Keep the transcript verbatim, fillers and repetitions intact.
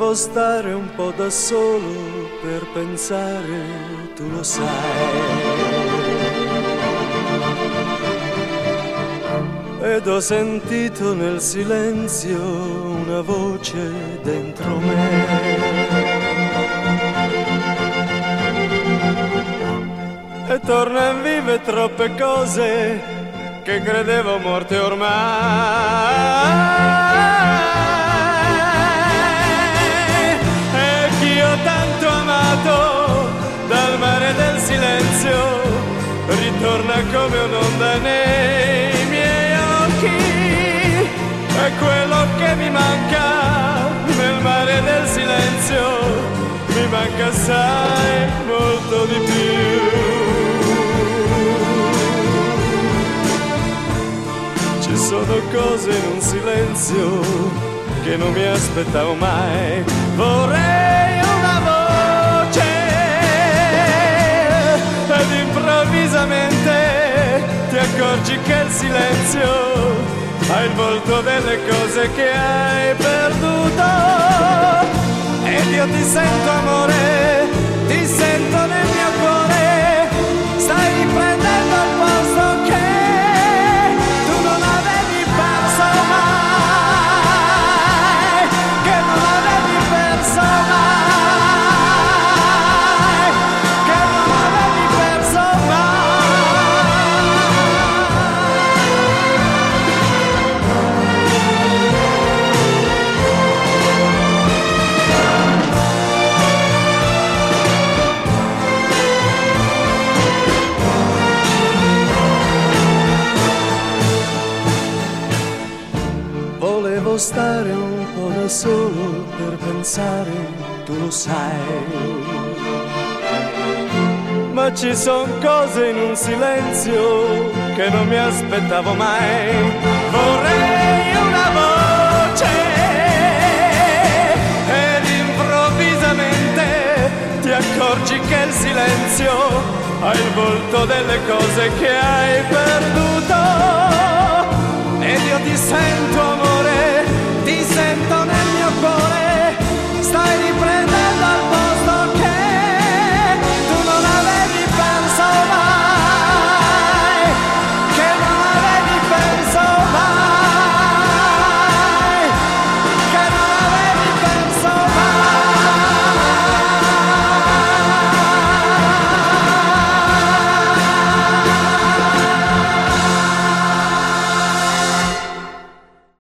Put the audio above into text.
Volevo stare un po' da solo per pensare, tu lo sai. Ed ho sentito nel silenzio una voce dentro me. E tornan vive troppe cose che credevo morte ormai. E chi ho tanto amato dal mare del silenzio ritorna come un'onda nei miei occhi. E quello che mi manca nel mare del silenzio mi manca assai, molto di più. Ci sono cose in un silenzio che non mi aspettavo mai. Vorrei una voce ed improvvisamente ti accorgi che il silenzio ha il volto delle cose che hai perduto. Ed io ti sento amore, ti sento nel mio cuore, stai riprendendo il posto che stare un po' da solo per pensare, tu lo sai. Ma ci son cose in un silenzio che non mi aspettavo mai. Vorrei una voce ed improvvisamente ti accorgi che il silenzio ha il volto delle cose che hai perduto.